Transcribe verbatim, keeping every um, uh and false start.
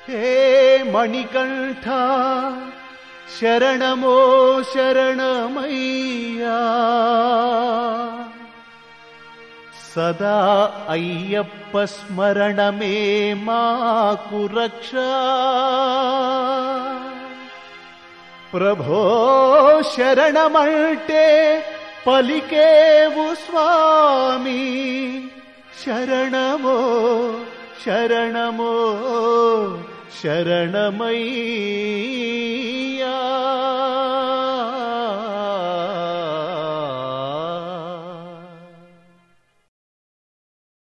హే మణికంఠ శరణమో శరణమయ్యా, సదా అయ్యప్ప స్మరణమే మాకు రక్ష. ప్రభో శరణమంటే పలికేవు స్వామి, శరణమో శరణమో శరణమయ్యా.